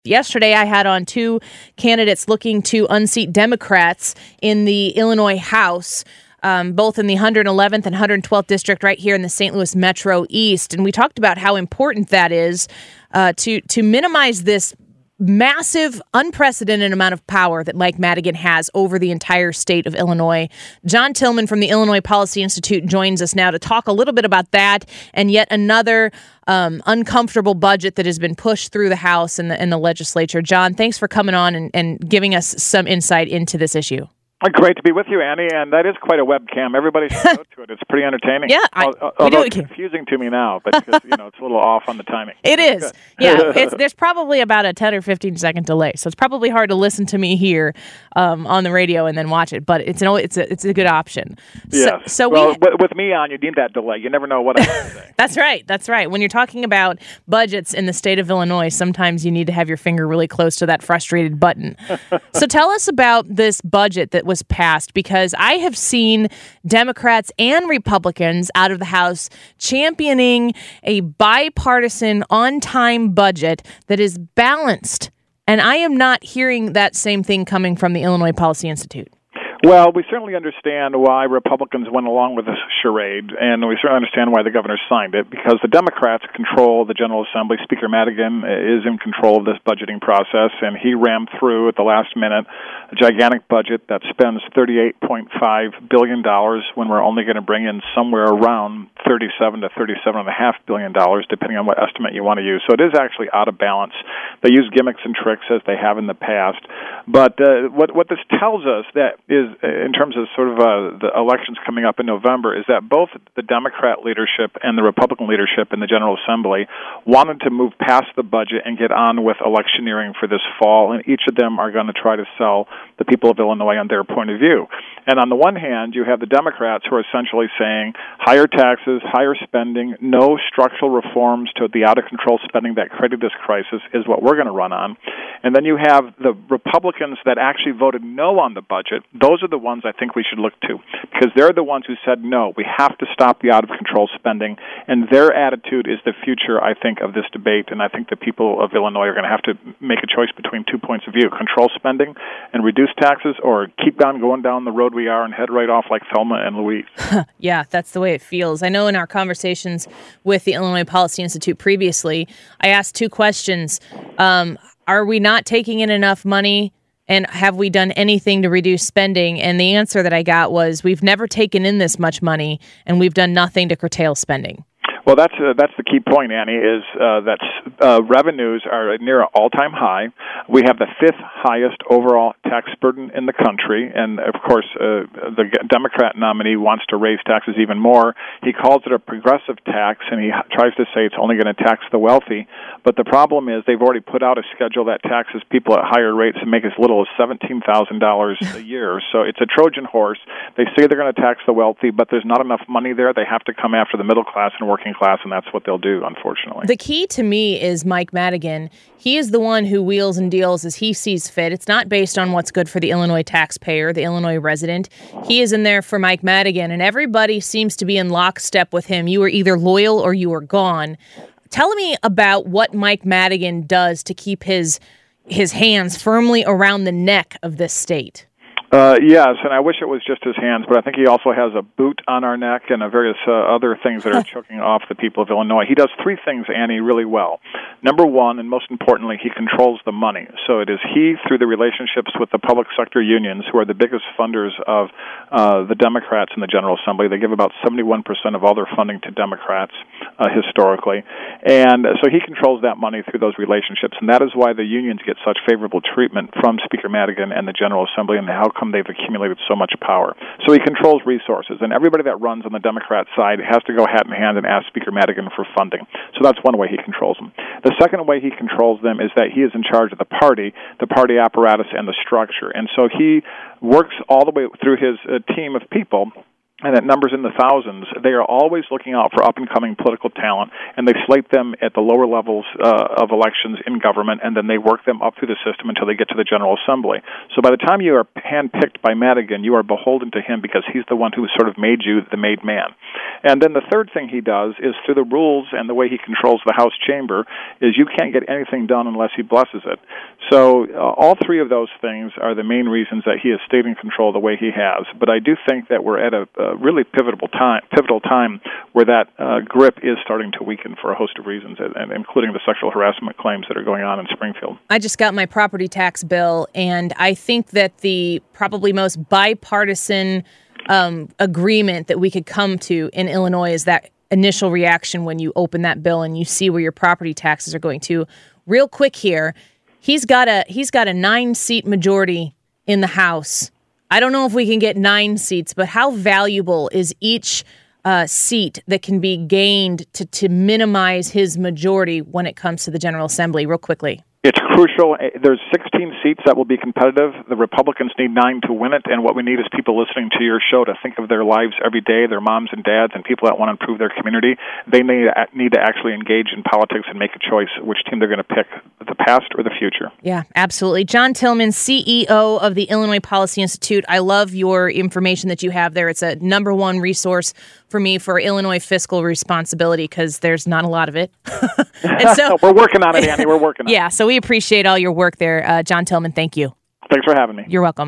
Yesterday, I had on two candidates looking to unseat Democrats in the Illinois House, both in the 111th and 112th district right here in the St. Louis Metro East. And we talked about how important that is to minimize this massive, unprecedented amount of power that Mike Madigan has over the entire state of Illinois. John Tillman from the Illinois Policy Institute joins us now to talk a little bit about that and yet another uncomfortable budget that has been pushed through the House and the legislature. John, thanks for coming on and giving us some insight into this issue. Great to be with you, Annie, and that is quite a webcam. Everybody should go to it. It's pretty entertaining. Yeah, although it's confusing to me now, but because, it's a little off on the timing. It is. Yeah, there's probably about a 10 or 15 second delay, so it's probably hard to listen to me here on the radio and then watch it. But it's a good option. Yes. So with me on, you need that delay. You never know what I'm going to say. That's right. When you're talking about budgets in the state of Illinois, sometimes you need to have your finger really close to that frustrated button. So tell us about this budget that was passed, because I have seen Democrats and Republicans out of the House championing a bipartisan, on-time budget that is balanced. And I am not hearing that same thing coming from the Illinois Policy Institute. Well, we certainly understand why Republicans went along with this charade, and we certainly understand why the governor signed it, because the Democrats control the General Assembly. Speaker Madigan is in control of this budgeting process, and he rammed through at the last minute a gigantic budget that spends $38.5 billion when we're only going to bring in somewhere around $37 to $37.5 billion, depending on what estimate you want to use. So it is actually out of balance. They use gimmicks and tricks as they have in the past. But what this tells us that is, in terms of sort of the elections coming up in November, is that both the Democrat leadership and the Republican leadership in the General Assembly wanted to move past the budget and get on with electioneering for this fall, and each of them are going to try to sell the people of Illinois on their point of view. And on the one hand, you have the Democrats who are essentially saying higher taxes, higher spending, no structural reforms to the out-of-control spending that created this crisis is what we're going to run on. And then you have the Republicans that actually voted no on the budget. Those are the ones I think we should look to, because they're the ones who said, no, we have to stop the out-of-control spending, and their attitude is the future, I think, of this debate, and I think the people of Illinois are going to have to make a choice between 2 points of view: control spending and reduce taxes, or keep on going down the road we are and head right off like Thelma and Louise. Yeah, that's the way it feels. I know in our conversations with the Illinois Policy Institute previously, I asked two questions. Are we not taking in enough money? And have we done anything to reduce spending? And the answer that I got was, we've never taken in this much money, and we've done nothing to curtail spending. Well, that's the key point, Annie, is that revenues are near an all-time high. We have the fifth highest overall tax burden in the country, and, of course, the Democrat nominee wants to raise taxes even more. He calls it a progressive tax, and he tries to say it's only going to tax the wealthy. But the problem is they've already put out a schedule that taxes people at higher rates and make as little as $17,000 a year. So it's a Trojan horse. They say they're going to tax the wealthy, but there's not enough money there. They have to come after the middle class and working class, and that's what they'll do, unfortunately. The key to me is Mike Madigan. He is the one who wheels and deals as he sees fit. It's not based on what's good for the Illinois taxpayer, the Illinois resident. He is in there for Mike Madigan, and everybody seems to be in lockstep with him. You are either loyal or you are gone. Tell me about what Mike Madigan does to keep his hands firmly around the neck of this state. Yes, and I wish it was just his hands, but I think he also has a boot on our neck and various other things that are choking off the people of Illinois. He does three things, Annie, really well. Number one, and most importantly, he controls the money. So it is he, through the relationships with the public sector unions, who are the biggest funders of the Democrats in the General Assembly. They give about 71% of all their funding to Democrats historically. And so he controls that money through those relationships, and that is why the unions get such favorable treatment from Speaker Madigan and the General Assembly, and how they've accumulated so much power. So he controls resources, and everybody that runs on the Democrat side has to go hat in hand and ask Speaker Madigan for funding. So that's one way he controls them. The second way he controls them is that he is in charge of the party apparatus, and the structure. And so he works all the way through his team of people and that number's in the thousands, they are always looking out for up-and-coming political talent, and they slate them at the lower levels of elections in government, and then they work them up through the system until they get to the General Assembly. So by the time you are handpicked by Madigan, you are beholden to him because he's the one who sort of made you the made man. And then the third thing he does is through the rules and the way he controls the House chamber is you can't get anything done unless he blesses it. So all three of those things are the main reasons that he has stayed in control the way he has. But I do think that we're at a really pivotal time where that grip is starting to weaken for a host of reasons, and including the sexual harassment claims that are going on in Springfield. I just got my property tax bill, and I think that the probably most bipartisan agreement that we could come to in Illinois is that initial reaction when you open that bill and you see where your property taxes are going to. Real quick here, he's got a 9-seat majority in the House. I don't know if we can get 9 seats, but how valuable is each seat that can be gained to minimize his majority when it comes to the General Assembly? Real quickly. It's crucial. There's 16 seats that will be competitive. The Republicans need 9 to win it, and what we need is people listening to your show to think of their lives every day, their moms and dads, and people that want to improve their community. They need to actually engage in politics and make a choice which team they're going to pick, the past or the future. Yeah, absolutely. John Tillman, CEO of the Illinois Policy Institute. I love your information that you have there. It's a number one resource for me for Illinois fiscal responsibility because there's not a lot of it. And so, we're working on it, Annie. We're working on it. Yeah, so we appreciate all your work there. John Tillman, thank you. Thanks for having me. You're welcome.